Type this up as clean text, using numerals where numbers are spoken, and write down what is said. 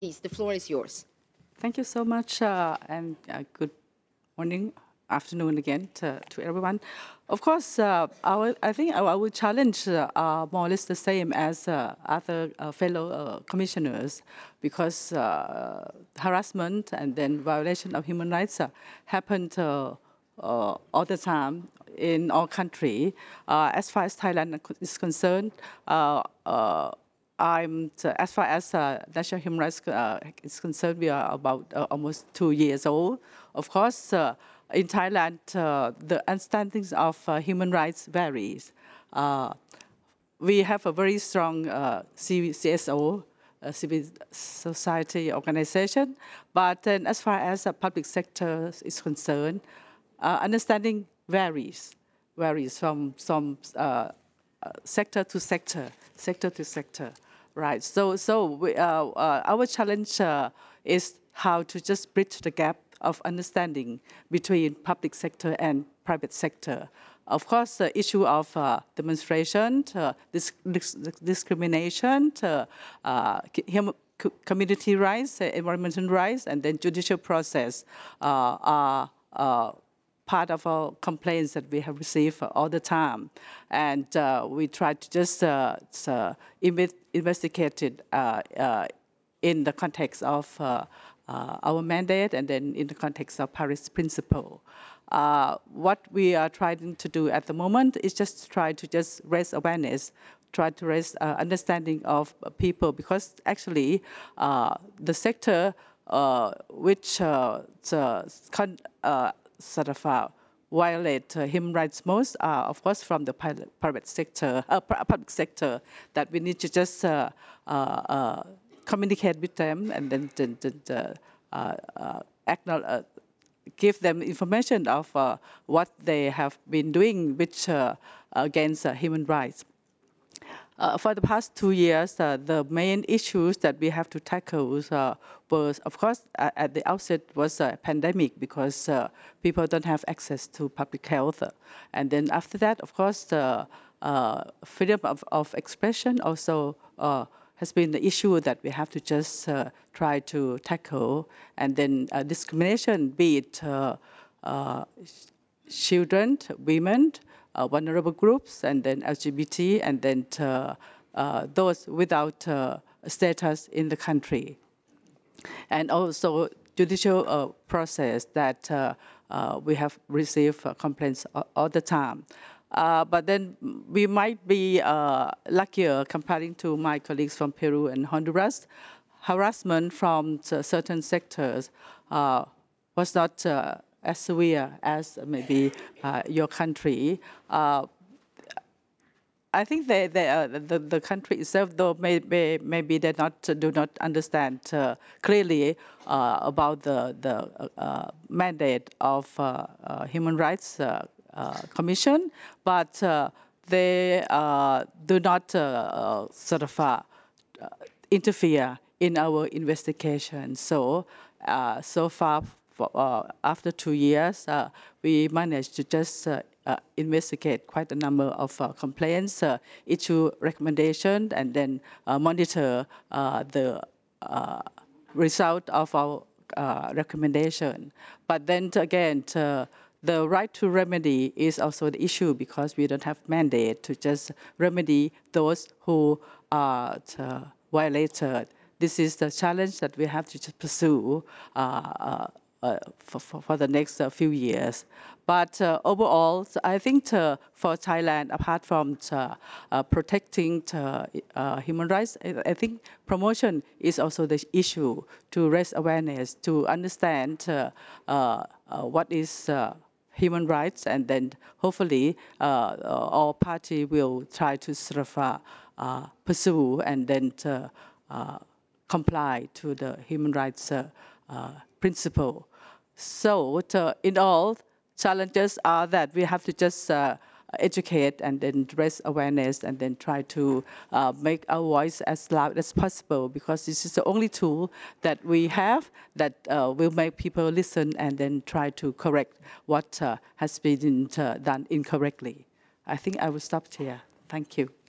Please, the floor is yours. Thank you so much, and good morning, afternoon again to everyone. Of course, I think our challenge are more or less the same as other fellow commissioners, because harassment and then violation of human rights happen all the time in our country. As far as Thailand is concerned, as far as National Human Rights is concerned, we are about almost 2 years old. Of course, in Thailand, the understanding of human rights varies. Uh, we have a very strong CSO, civil society organization, but then as far as the public sector is concerned, understanding varies from some sector to sector, right? Our challenge is how to just bridge the gap of understanding between public sector and private sector. Of course, the issue of demonstration, discrimination, community rights, environmental rights, and then judicial process are part of our complaints that we have received all the time. And we try to just investigate it in the context of our mandate and then in the context of Paris Principle. What we are trying to do at the moment is just try to just raise awareness, try to raise understanding of people, because actually the sector which sort of violate human rights most are, of course, from the private sector, public sector, that we need to just communicate with them and then give them information of what they have been doing which against human rights. For the past 2 years, the main issues that we have to tackle was, of course, at the outset was a pandemic, because people don't have access to public health. And then after that, of course, the freedom of expression also has been the issue that we have to just try to tackle. And then discrimination, be it children, women, vulnerable groups, and then LGBT, and then those without status in the country. And also judicial process that we have received complaints all the time. But then we might be luckier comparing to my colleagues from Peru and Honduras. Harassment from certain sectors was not as severe as maybe your country. I think the country itself, though, maybe they do not understand clearly about the mandate of Human Rights Commission, but they do not sort of interfere in our investigation. So far, after 2 years, we managed to just investigate quite a number of complaints, issue recommendations, and then monitor the result of our recommendation. But then again, the right to remedy is also the issue, because we don't have mandate to just remedy those who are violated. This is the challenge that we have to just pursue for the next few years. But overall, I think for Thailand, apart from protecting human rights, I think promotion is also the issue, to raise awareness, to understand what is human rights, and then hopefully all parties will try to sort of pursue and then comply to the human rights principle. So in all, challenges are that we have to just educate and then raise awareness and then try to make our voice as loud as possible, because this is the only tool that we have that will make people listen and then try to correct what has been done incorrectly. I think I will stop here. Thank you.